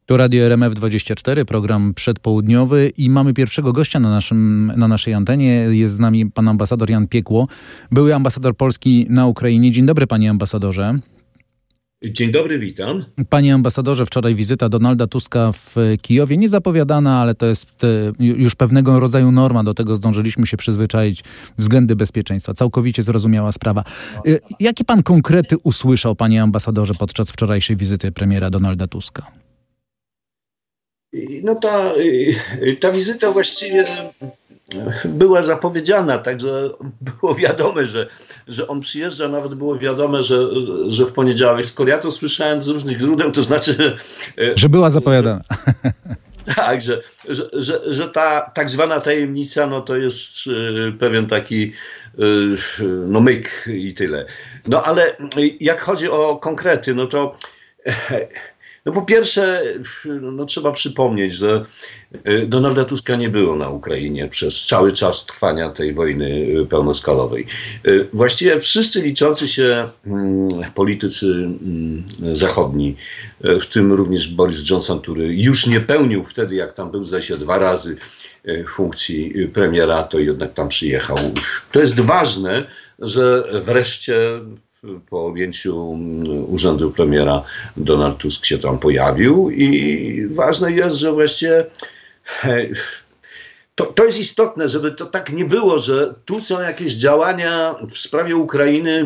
To Radio RMF24, program przedpołudniowy i mamy pierwszego gościa na naszej antenie. Jest z nami pan ambasador Jan Piekło, były ambasador Polski na Ukrainie. Dzień dobry, panie ambasadorze. Dzień dobry, witam. Panie ambasadorze, wczoraj wizyta Donalda Tuska w Kijowie, nie zapowiadana, ale to jest już pewnego rodzaju norma, do tego zdążyliśmy się przyzwyczaić, względy bezpieczeństwa. Całkowicie zrozumiała sprawa. Jakie pan konkrety usłyszał, panie ambasadorze, podczas wczorajszej wizyty premiera Donalda Tuska? No ta wizyta właściwie była zapowiedziana, także było wiadome, że on przyjeżdża, nawet było wiadome, że w poniedziałek. Skoro ja to słyszałem z różnych źródeł, to znaczy... Że była zapowiadana. Tak, że ta tak zwana tajemnica, no to jest pewien taki myk i tyle. No ale jak chodzi o konkrety, no to... No po pierwsze, trzeba przypomnieć, że Donalda Tuska nie było na Ukrainie przez cały czas trwania tej wojny pełnoskalowej. Właściwie wszyscy liczący się politycy zachodni, w tym również Boris Johnson, który już nie pełnił wtedy, jak tam był, zdaje się, 2 razy funkcji premiera, to jednak tam przyjechał. To jest ważne, że wreszcie po objęciu urzędu premiera Donald Tusk się tam pojawił i ważne jest, że właściwie to jest istotne, żeby to tak nie było, że tu są jakieś działania w sprawie Ukrainy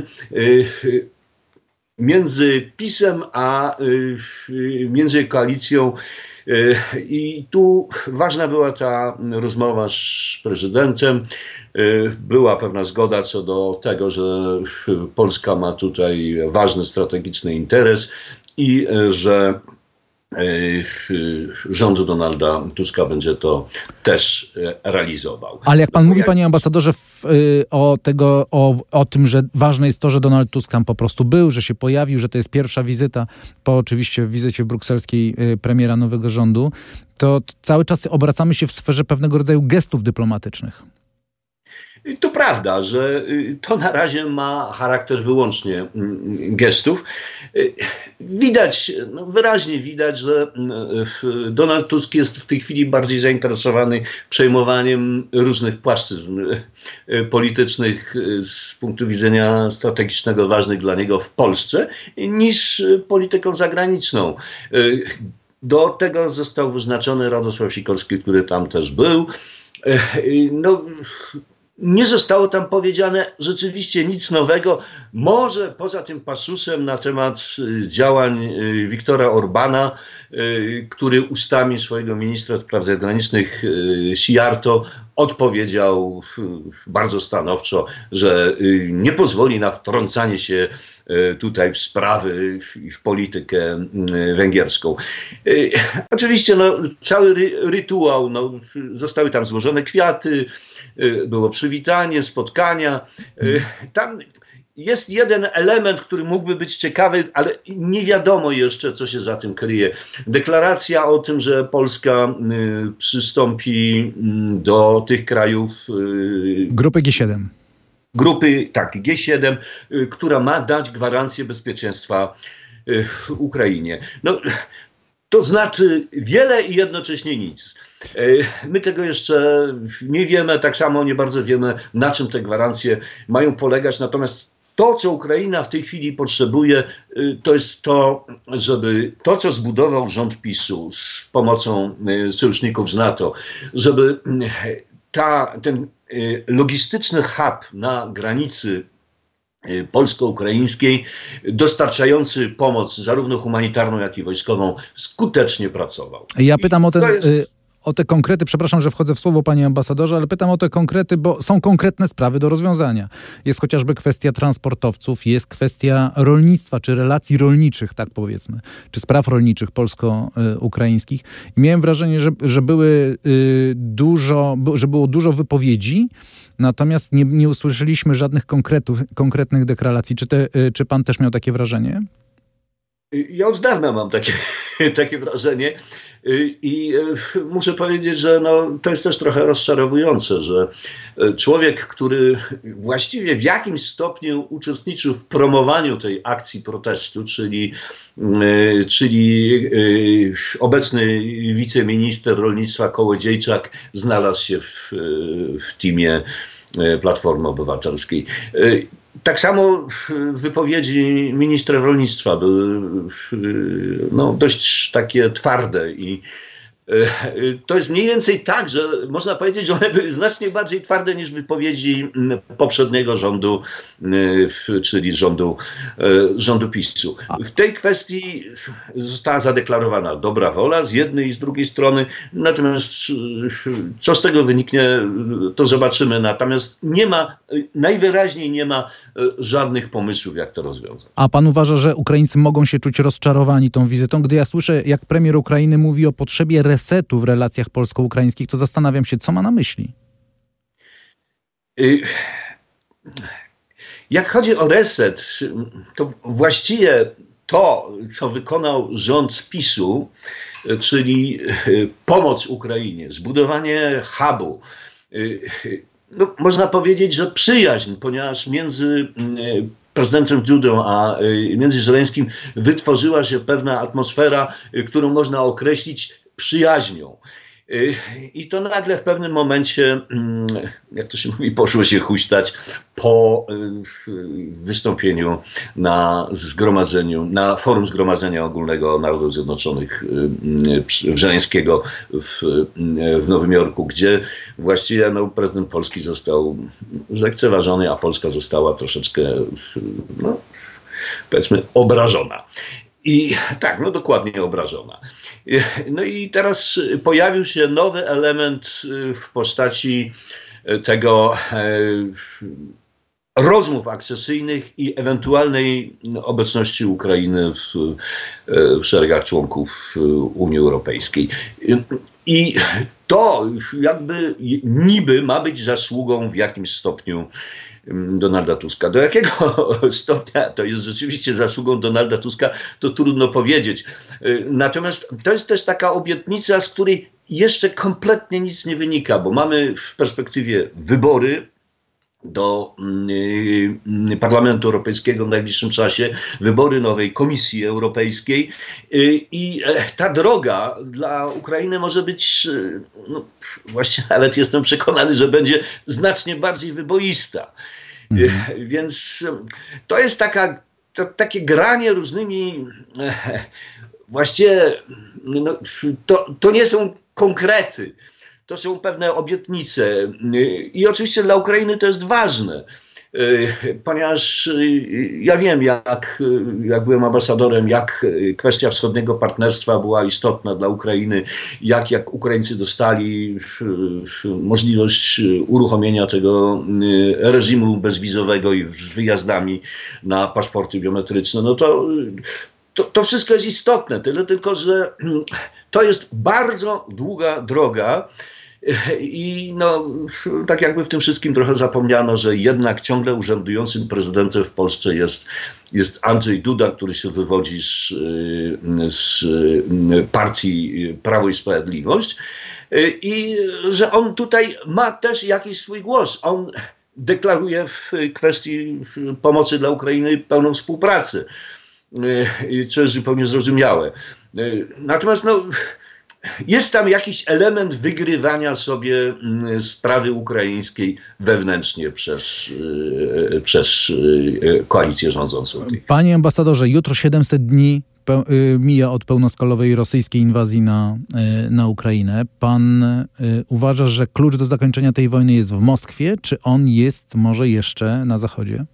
między PiS-em a między koalicją. I tu ważna była ta rozmowa z prezydentem. Była pewna zgoda co do tego, że Polska ma tutaj ważny strategiczny interes i że rząd Donalda Tuska będzie to też realizował. Ale jak pan mówi, panie ambasadorze, o tym, że ważne jest to, że Donald Tusk tam po prostu był, że się pojawił, że to jest pierwsza wizyta, po oczywiście wizycie brukselskiej premiera nowego rządu, to cały czas obracamy się w sferze pewnego rodzaju gestów dyplomatycznych. To prawda, że to na razie ma charakter wyłącznie gestów. Widać, wyraźnie widać, że Donald Tusk jest w tej chwili bardziej zainteresowany przejmowaniem różnych płaszczyzn politycznych z punktu widzenia strategicznego ważnych dla niego w Polsce niż polityką zagraniczną. Do tego został wyznaczony Radosław Sikorski, który tam też był. Nie zostało tam powiedziane rzeczywiście nic nowego, może poza tym pasusem na temat działań Viktora Orbana, który ustami swojego ministra spraw zagranicznych Sijarto odpowiedział bardzo stanowczo, że nie pozwoli na wtrącanie się tutaj w sprawy, w politykę węgierską. Oczywiście cały rytuał, zostały tam złożone kwiaty, było przywitanie, spotkania. Tam jest jeden element, który mógłby być ciekawy, ale nie wiadomo jeszcze, co się za tym kryje. Deklaracja o tym, że Polska przystąpi do tych krajów... Grupy G7. Grupy, tak, G7, która ma dać gwarancję bezpieczeństwa Ukrainie. To znaczy wiele i jednocześnie nic. My tego jeszcze nie wiemy, tak samo nie bardzo wiemy, na czym te gwarancje mają polegać. Natomiast to, co Ukraina w tej chwili potrzebuje, to jest to, żeby to, co zbudował rząd PiS-u z pomocą sojuszników z NATO, żeby ten logistyczny hub na granicy polsko-ukraińskiej, dostarczający pomoc zarówno humanitarną, jak i wojskową, skutecznie pracował. Ja pytam o te konkrety, przepraszam, że wchodzę w słowo, panie ambasadorze, ale pytam o te konkrety, bo są konkretne sprawy do rozwiązania. Jest chociażby kwestia transportowców, jest kwestia rolnictwa, czy relacji rolniczych, tak powiedzmy, czy spraw rolniczych polsko-ukraińskich. I miałem wrażenie, że było dużo wypowiedzi, natomiast nie usłyszeliśmy żadnych konkretnych deklaracji. Czy pan też miał takie wrażenie? Ja od dawna mam takie wrażenie i muszę powiedzieć, że no, to jest też trochę rozczarowujące, że człowiek, który właściwie w jakimś stopniu uczestniczył w promowaniu tej akcji protestu, czyli obecny wiceminister rolnictwa Kołodziejczak znalazł się w teamie Platformy Obywatelskiej. Tak samo wypowiedzi ministra rolnictwa były no, dość takie twarde i to jest mniej więcej tak, że można powiedzieć, że one były znacznie bardziej twarde niż wypowiedzi poprzedniego rządu, czyli rządu PiS-u. W tej kwestii została zadeklarowana dobra wola z jednej i z drugiej strony, natomiast co z tego wyniknie, to zobaczymy. Natomiast najwyraźniej nie ma żadnych pomysłów, jak to rozwiązać. A pan uważa, że Ukraińcy mogą się czuć rozczarowani tą wizytą? Gdy ja słyszę, jak premier Ukrainy mówi o potrzebie resetu w relacjach polsko-ukraińskich, to zastanawiam się, co ma na myśli. Jak chodzi o reset, to właściwie to, co wykonał rząd PiS-u, czyli pomoc Ukrainie, zbudowanie hubu, no, można powiedzieć, że przyjaźń, ponieważ między prezydentem Dudą a między Żeleńskim wytworzyła się pewna atmosfera, którą można określić przyjaźnią. I to nagle w pewnym momencie, jak to się mówi, poszło się huśtać po wystąpieniu na forum Zgromadzenia Ogólnego Narodów Zjednoczonych Żeleńskiego w Nowym Jorku, gdzie właściwie no, prezydent Polski został zlekceważony, a Polska została troszeczkę, no, powiedzmy, obrażona. I tak, no dokładnie obrażona. No i teraz pojawił się nowy element w postaci tego rozmów akcesyjnych i ewentualnej obecności Ukrainy w szeregach członków Unii Europejskiej. I to jakby niby ma być zasługą w jakimś stopniu Donalda Tuska. Do jakiego stopnia to jest rzeczywiście zasługą Donalda Tuska, to trudno powiedzieć. Natomiast to jest też taka obietnica, z której jeszcze kompletnie nic nie wynika, bo mamy w perspektywie wybory do Parlamentu Europejskiego w najbliższym czasie, wybory nowej Komisji Europejskiej i ta droga dla Ukrainy może być, no, właśnie nawet jestem przekonany, że będzie znacznie bardziej wyboista. Więc to jest takie granie różnymi, właściwie no, to nie są konkrety. To są pewne obietnice i oczywiście dla Ukrainy to jest ważne, ponieważ ja wiem, jak byłem ambasadorem, jak kwestia wschodniego partnerstwa była istotna dla Ukrainy, jak Ukraińcy dostali możliwość uruchomienia tego reżimu bezwizowego i z wyjazdami na paszporty biometryczne. No to wszystko jest istotne, tyle tylko, że to jest bardzo długa droga i no, tak jakby w tym wszystkim trochę zapomniano, że jednak ciągle urzędującym prezydentem w Polsce jest Andrzej Duda, który się wywodzi z partii Prawo i Sprawiedliwość i że on tutaj ma też jakiś swój głos. On deklaruje w kwestii pomocy dla Ukrainy pełną współpracę, co jest zupełnie zrozumiałe. Natomiast no, jest tam jakiś element wygrywania sobie sprawy ukraińskiej wewnętrznie przez koalicję rządzącą. Panie ambasadorze, jutro 700 dni mija od pełnoskalowej rosyjskiej inwazji na Ukrainę. Pan uważa, że klucz do zakończenia tej wojny jest w Moskwie, czy on jest może jeszcze na Zachodzie?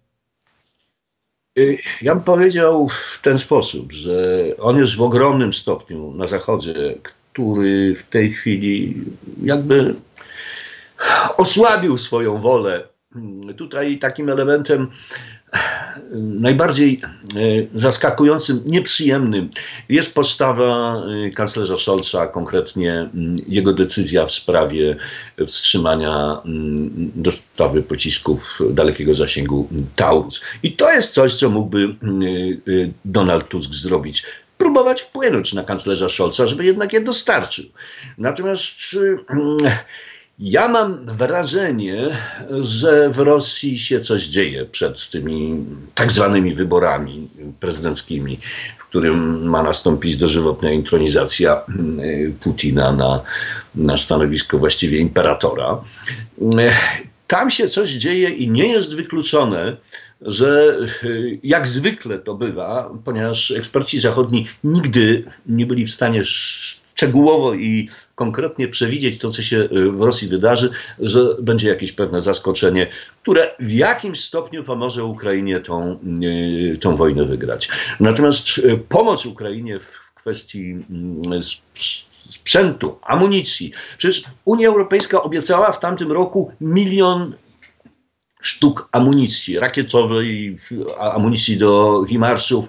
Ja bym powiedział w ten sposób, że on jest w ogromnym stopniu na Zachodzie, który w tej chwili jakby osłabił swoją wolę. Tutaj takim elementem najbardziej zaskakującym, nieprzyjemnym jest postawa kanclerza Scholza, konkretnie jego decyzja w sprawie wstrzymania dostawy pocisków dalekiego zasięgu Taurus. I to jest coś, co mógłby Donald Tusk zrobić. Próbować wpłynąć na kanclerza Scholza, żeby jednak je dostarczył. Natomiast ja mam wrażenie, że w Rosji się coś dzieje przed tymi tak zwanymi wyborami prezydenckimi, w którym ma nastąpić dożywotnia intronizacja Putina na stanowisko właściwie imperatora. Tam się coś dzieje i nie jest wykluczone, że jak zwykle to bywa, ponieważ eksperci zachodni nigdy nie byli w stanie szczegółowo i konkretnie przewidzieć to, co się w Rosji wydarzy, że będzie jakieś pewne zaskoczenie, które w jakimś stopniu pomoże Ukrainie tą wojnę wygrać. Natomiast pomoc Ukrainie w kwestii sprzętu, amunicji. Przecież Unia Europejska obiecała w tamtym roku 1 000 000 sztuk amunicji rakietowej, amunicji do HIMARS-ów.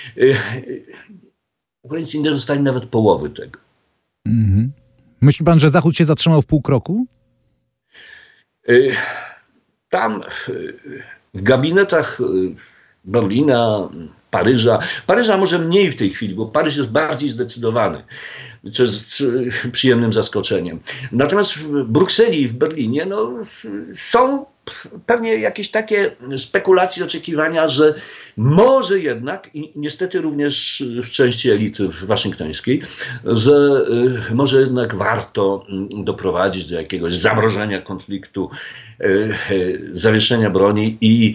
Ukraińcy nie dostali nawet połowy tego. Mhm. Myśli pan, że Zachód się zatrzymał w pół kroku? Tam w gabinetach Berlina, Paryża może mniej w tej chwili, bo Paryż jest bardziej zdecydowany, co jest przyjemnym zaskoczeniem. Natomiast w Brukseli i w Berlinie są pewnie jakieś takie spekulacje, oczekiwania, że może jednak, i niestety również w części elity waszyngtońskiej, że może jednak warto doprowadzić do jakiegoś zamrożenia konfliktu, zawieszenia broni i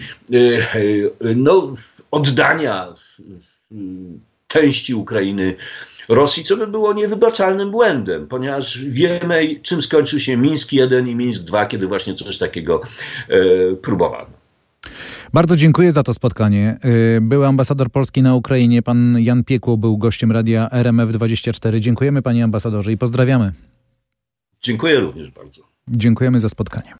oddania części Ukrainy Rosji, co by było niewybaczalnym błędem, ponieważ wiemy, czym skończył się Mińsk I i Mińsk II, kiedy właśnie coś takiego próbowano. Bardzo dziękuję za to spotkanie. Był ambasador Polski na Ukrainie, pan Jan Piekło był gościem radia RMF24. Dziękujemy, panie ambasadorze, i pozdrawiamy. Dziękuję również bardzo. Dziękujemy za spotkanie.